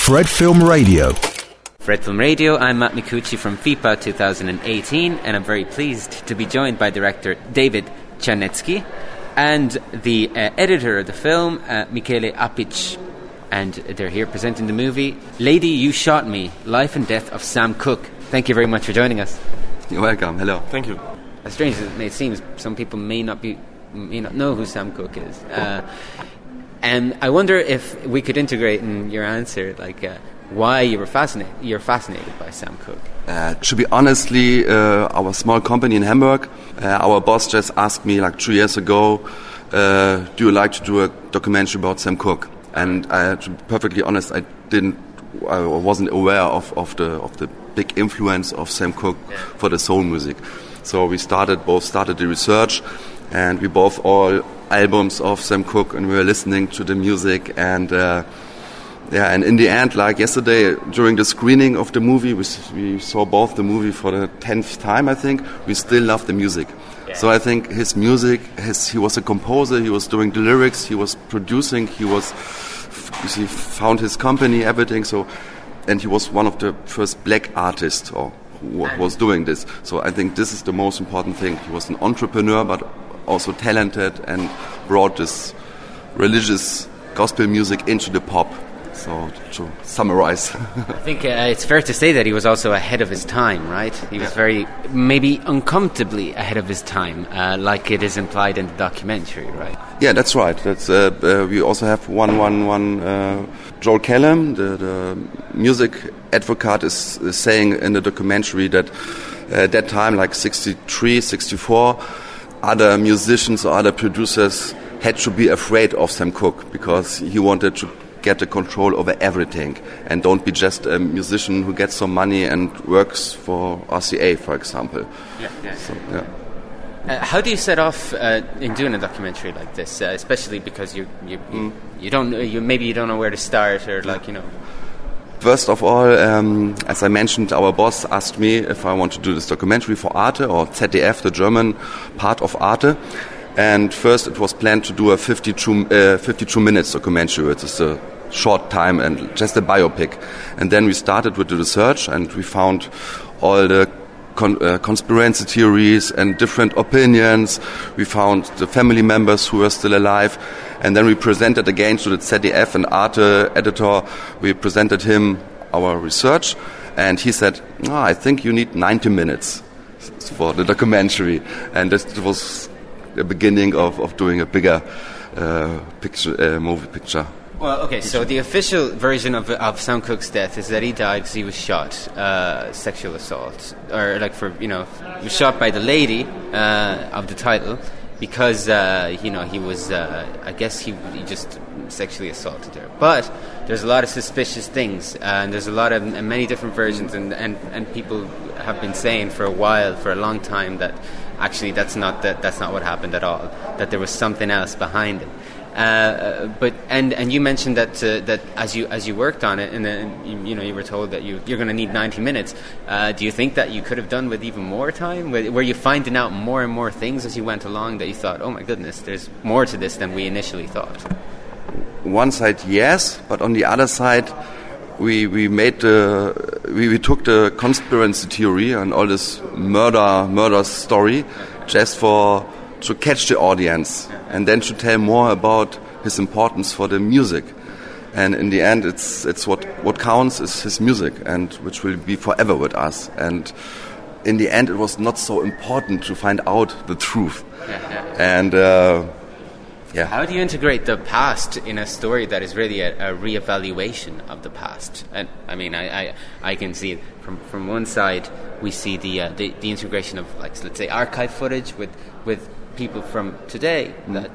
Fred Film Radio. Fred Film Radio, I'm Matt Micucci from FIPA 2018, and I'm very pleased to be joined by director David Czarnecki and the editor of the film, Michele Apic. And they're here presenting the movie Lady, You Shot Me, Life and Death of Sam Cooke. Thank you very much for joining us. You're welcome. Hello. Thank you. As strange as it may seem, some people may not know who Sam Cooke is. And I wonder if we could integrate in your answer, why you're fascinated by Sam Cooke. To be honestly, our small company in Hamburg, our boss just asked me 2 years ago, do you like to do a documentary about Sam Cooke? And to be perfectly honest, I wasn't aware of the big influence of Sam Cooke for the soul music. So we both started the research, and we both all albums of Sam Cooke, and we were listening to the music, and and in the end, yesterday during the screening of the movie, we saw both the movie for the 10th time, I think. We still love the music. Yeah. So I think his music, he was a composer, he was doing the lyrics, he was producing, he found his company, everything. So, and he was one of the first black artists who was doing this. So I think this is the most important thing. He was an entrepreneur, but also talented, and brought this religious gospel music into the pop. So to summarize, I think it's fair to say that he was also ahead of his time, right? He was very, maybe uncomfortably ahead of his time, like it is implied in the documentary, right? Yeah, that's right. That's we also have one Joel Callum, the music advocate, is saying in the documentary that at that time, 63, 64, other musicians or other producers had to be afraid of Sam Cooke because he wanted to get the control over everything and don't be just a musician who gets some money and works for RCA, for example. How do you set off in doing a documentary like this, especially because you don't know where to start, or First of all, as I mentioned, our boss asked me if I want to do this documentary for Arte, or ZDF, the German part of Arte. And first it was planned to do a 52 minutes documentary, which is a short time and just a biopic. And then we started with the research, and we found all the conspiracy theories and different opinions. We found the family members who were still alive. And then we presented again to the ZDF and Arte editor. We presented him our research, and he said, I think you need 90 minutes for the documentary. And this was the beginning of doing a bigger movie picture. Well, okay, so the official version of Sam Cooke's death is that he died because he was shot, sexual assault, or he was shot by the lady of the title, because he was I guess he just sexually assaulted her. But there's a lot of suspicious things, and there's many different versions, and people have been saying for a long time that actually that's not what happened at all, that there was something else behind it. But you mentioned that as you worked on it, and then you were told that you're going to need 90 minutes. Do you think that you could have done with even more time? Were you finding out more and more things as you went along that you thought, oh my goodness, there's more to this than we initially thought? One side, yes, but on the other side, we took the conspiracy theory and all this murder story just to catch the audience, and then to tell more about his importance for the music. And in the end, it's what counts is his music, and which will be forever with us. And in the end, it was not so important to find out the truth. And how do you integrate the past in a story that is really a re-evaluation of the past? And I mean, I can see it from one side. We see the integration of, let's say, archive footage with people from today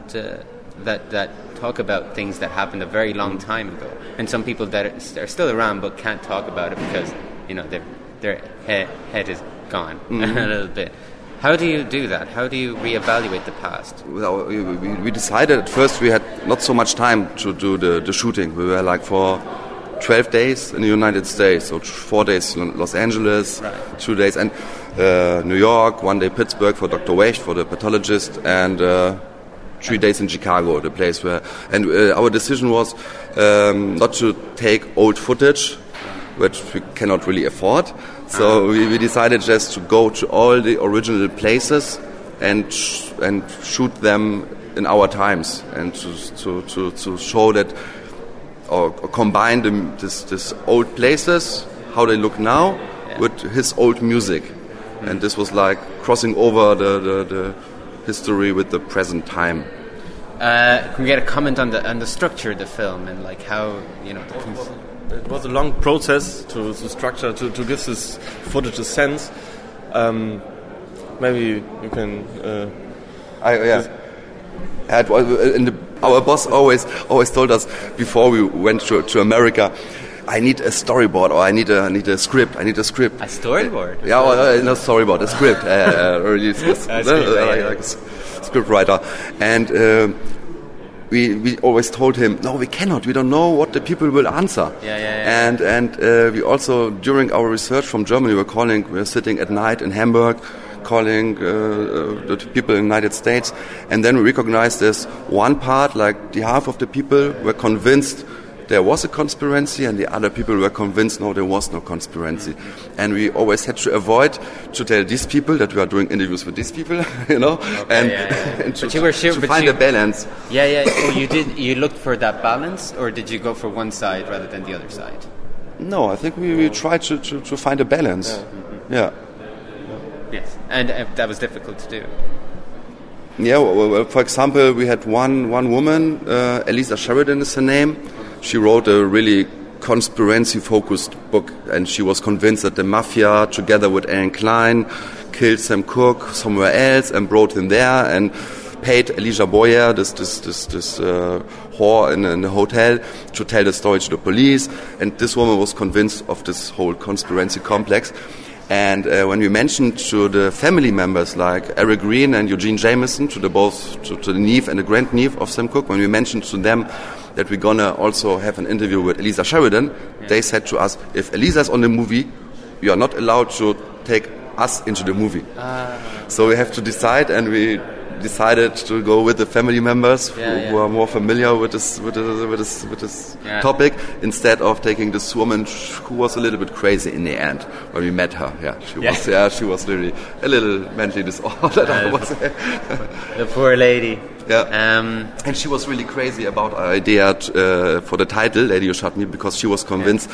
that talk about things that happened a very long time ago, and some people that are still around but can't talk about it because their head is gone a little bit. How do you do that? How do you reevaluate the past? Well, we decided at first we had not so much time to do the shooting. We were for 12 days in the United States, so 4 days in Los Angeles, 2 days and New York, 1 day Pittsburgh for Dr. Wecht, for the pathologist, and 3 days in Chicago, the place where, and our decision was not to take old footage, which we cannot really afford. So we decided just to go to all the original places and shoot them in our times, and to show that, or combine this old places, how they look now, with his old music. And this was like crossing over the history with the present time. Can we get a comment on the structure of the film and like how, you know, it was a long process to structure, to give this footage a sense. Maybe you can. Our boss always told us before we went to America, I need a storyboard, or I need a script. I need a script. A storyboard? Yeah, no storyboard, a script. Like a script writer. And we always told him, no, we cannot. We don't know what the people will answer. Yeah. And we also, during our research from Germany, we were sitting at night in Hamburg, calling the people in the United States, and then we recognized this one part, like the half of the people were convinced there was a conspiracy, and the other people were convinced no, there was no conspiracy. And we always had to avoid to tell these people that we are doing interviews with these people, you know, and to find a balance. Yeah. Oh, you looked for that balance, or did you go for one side rather than the other side? No, I think we tried to find a balance. Yeah. Yes, and that was difficult to do. Yeah, well, for example, we had one woman, Elisa Sheridan is her name. She wrote a really conspiracy-focused book, and she was convinced that the mafia, together with Aaron Klein, killed Sam Cooke somewhere else and brought him there, and paid Elijah Boyer, this whore in a hotel, to tell the story to the police. And this woman was convinced of this whole conspiracy complex. And when we mentioned to the family members like Eric Green and Eugene Jameson, to the niece and the grandniece of Sam Cooke, when we mentioned to them that we're gonna also have an interview with Elisa Sheridan, they said to us, if Elisa's on the movie, you are not allowed to take us into the movie. So we have to decide, and we decided to go with the family members who are more familiar with this topic, instead of taking this woman who was a little bit crazy in the end when we met her. She was really a little mentally disordered. The poor lady. Yeah. And she was really crazy about our idea for the title, Lady You Shot Me, because she was convinced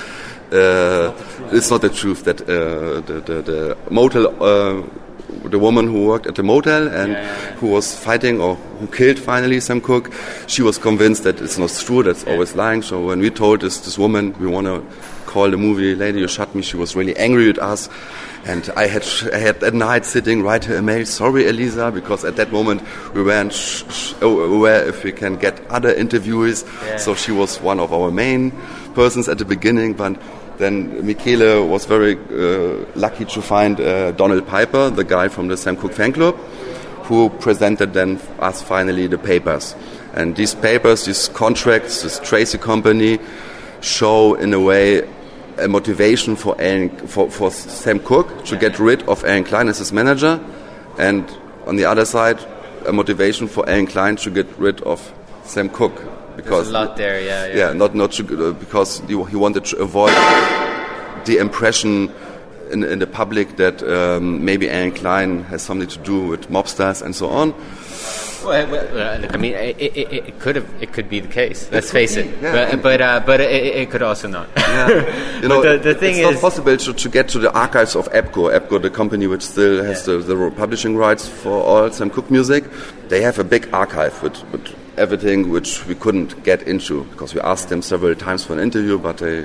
it's not the truth that the motel, the woman who worked at the motel and who was fighting, or who killed finally Sam Cooke, she was convinced that it's not true, that's always lying. So when we told this woman we want to call the movie Lady You Shot Me, she was really angry with us. And I had at night sitting, write her a mail, sorry Elisa, because at that moment we weren't aware if we can get other interviewees. So she was one of our main persons at the beginning, but then Michele was very lucky to find Donald Piper, the guy from the Sam Cooke fan club, who presented then us finally the papers. And these papers, these contracts, this Tracy company, show in a way a motivation for Sam Cooke to get rid of Aaron Klein as his manager, and on the other side, a motivation for Aaron Klein to get rid of Sam Cooke. Because there's a lot there, yeah. Not to, because he wanted to avoid the impression in the public that maybe Aaron Klein has something to do with mobsters and so on. Well, I mean, it could be the case. Let's face it. But it could also not. Yeah. You know, the thing is, it's not possible to get to the archives of EPCO, the company which still has the publishing rights for all Sam Cooke music. They have a big archive with everything which we couldn't get into, because we asked them several times for an interview, but they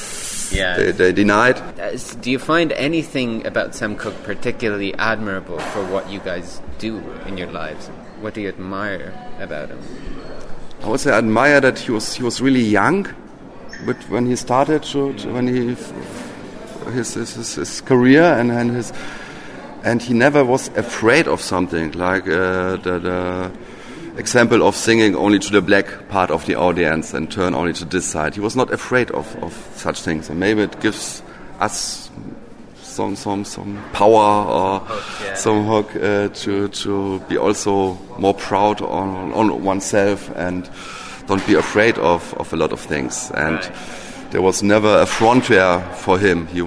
denied. Do you find anything about Sam Cooke particularly admirable for what you guys do in your lives? What do you admire about him? I would say I admire that he was really young, but when he started his career and he never was afraid of something, like the example of singing only to the black part of the audience and turn only to this side. He was not afraid of such things, and maybe it gives us some power or some hook to be also more proud on oneself and don't be afraid of a lot of things. And there was never a frontier for him. He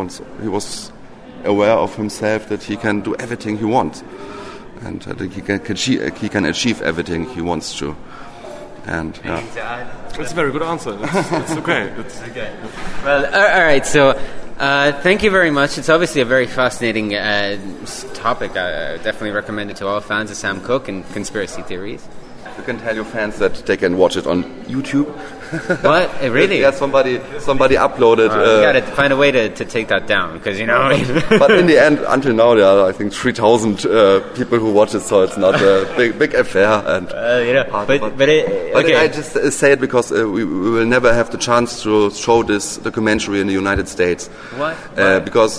was aware of himself that he can do everything he wants, and that he can achieve everything he wants to. And that's a very good answer. It's okay. It's okay. Well, all right. So, thank you very much. It's obviously a very fascinating topic. I definitely recommend it to all fans of Sam Cooke and conspiracy theories. You can tell your fans that they can watch it on YouTube. What? Really? Yeah, somebody uploaded. You got to find a way to take that down, because But in the end, until now, there are I think 3,000 people who watch it, so it's not a big affair. And but I just say it because we will never have the chance to show this documentary in the United States. What? Because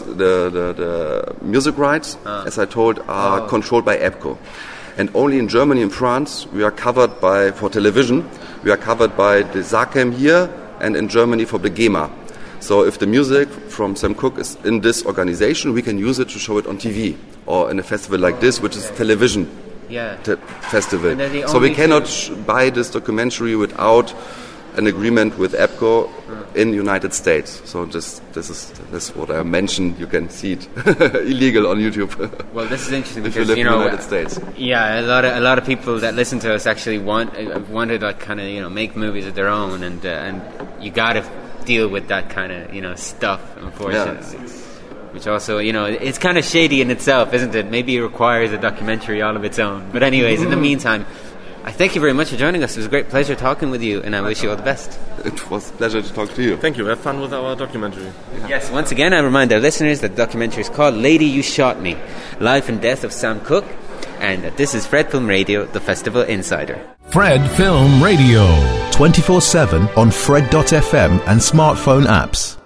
the music rights, as I told, are controlled by EPCO. And only in Germany and France we are covered for television, we are covered by the SACEM here, and in Germany for the GEMA. So if the music from Sam Cooke is in this organization, we can use it to show it on TV or in a festival like this, which is television festival. So we cannot buy this documentary without an agreement with EPCO in the United States. So this is what I mentioned. You can see it illegal on YouTube. Well, this is interesting if because you live in the United States. Yeah, a lot of people that listen to us actually wanted to kind of make movies of their own, and you got to deal with that kind of stuff, unfortunately. Yeah. Which also, it's kind of shady in itself, isn't it? Maybe it requires a documentary all of its own. But anyways, in the meantime, I thank you very much for joining us. It was a great pleasure talking with you, and I wish you all the best. It was a pleasure to talk to you. Thank you. Have fun with our documentary. Yeah. Yes, once again, I remind our listeners that the documentary is called Lady You Shot Me, Life and Death of Sam Cooke, and that this is Fred Film Radio, the Festival Insider. Fred Film Radio, 24/7 on Fred.fm and smartphone apps.